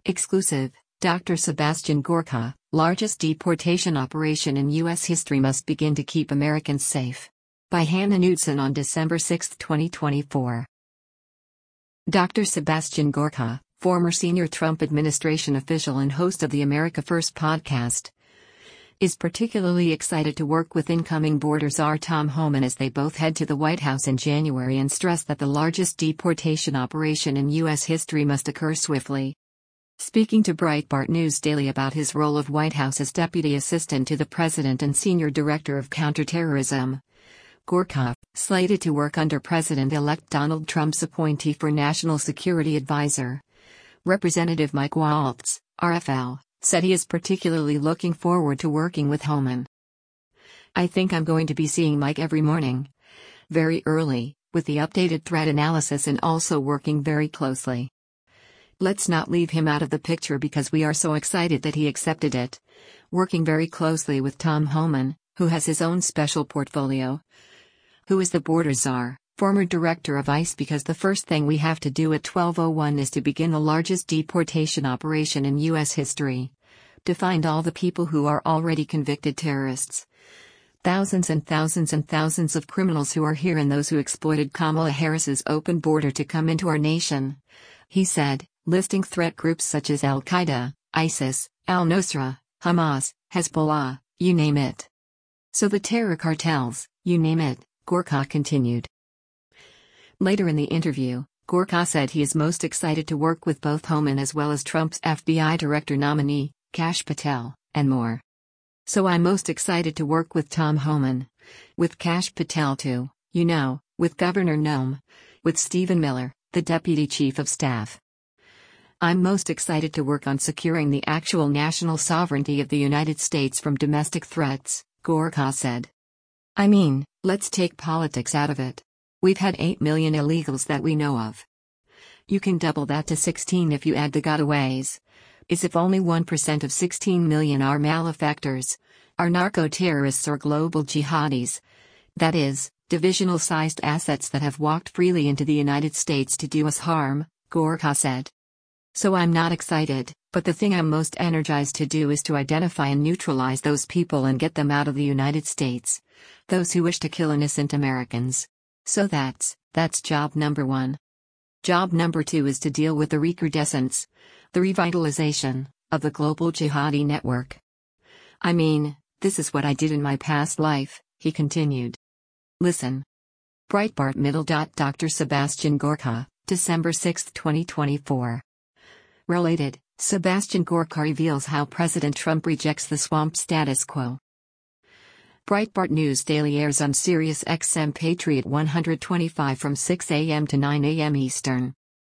Exclusive, Dr. Sebastian Gorka, largest deportation operation in U.S. history must begin to keep Americans safe. By Hannah Knudsen on December 6, 2024. Dr. Sebastian Gorka, former senior Trump administration official and host of the America First podcast, is particularly excited to work with incoming border czar Tom Homan as they both head to the White House in January and stress that the largest deportation operation in U.S. history must occur swiftly. Speaking to Breitbart News Daily about his role of White House as Deputy Assistant to the President and Senior Director of Counterterrorism, Gorka, slated to work under President-elect Donald Trump's appointee for National Security Advisor, Representative Mike Waltz, RFL, said he is particularly looking forward to working with Homan. "I think I'm going to be seeing Mike every morning. Very early, with the updated threat analysis and also working very closely. Let's not leave him out of the picture because we are so excited that he accepted it. Working very closely with Tom Homan, who has his own special portfolio. Who is the border czar, former director of ICE, because the first thing we have to do at 12:01 is to begin the largest deportation operation in U.S. history. To find all the people who are already convicted terrorists. Thousands and thousands and thousands of criminals who are here and those who exploited Kamala Harris's open border to come into our nation," he said, listing threat groups such as Al-Qaeda, ISIS, al-Nusra, Hamas, Hezbollah, you name it. "So the terror cartels, you name it," Gorka continued. Later in the interview, Gorka said he is most excited to work with both Homan as well as Trump's FBI director nominee, Kash Patel, and more. "So I'm most excited to work with Tom Homan. With Kash Patel too, with Governor Noem. With Stephen Miller, the Deputy Chief of Staff. I'm most excited to work on securing the actual national sovereignty of the United States from domestic threats," Gorka said. "I mean, let's take politics out of it. We've had 8 million illegals that we know of. You can double that to 16 if you add the gotaways. As if only 1% of 16 million are malefactors, are narco-terrorists or global jihadis. That is, divisional-sized assets that have walked freely into the United States to do us harm," Gorka said. "So I'm not excited, but the thing I'm most energized to do is to identify and neutralize those people and get them out of the United States. Those who wish to kill innocent Americans. So that's job number one. Job number two is to deal with the recrudescence, the revitalization, of the global jihadi network. I mean, this is what I did in my past life," he continued. Listen. Breitbart Middle. Dr. Sebastian Gorka, December 6, 2024. Related, Sebastian Gorka reveals how President Trump rejects the swamp status quo. Breitbart News Daily airs on Sirius XM Patriot 125 from 6 a.m. to 9 a.m. Eastern.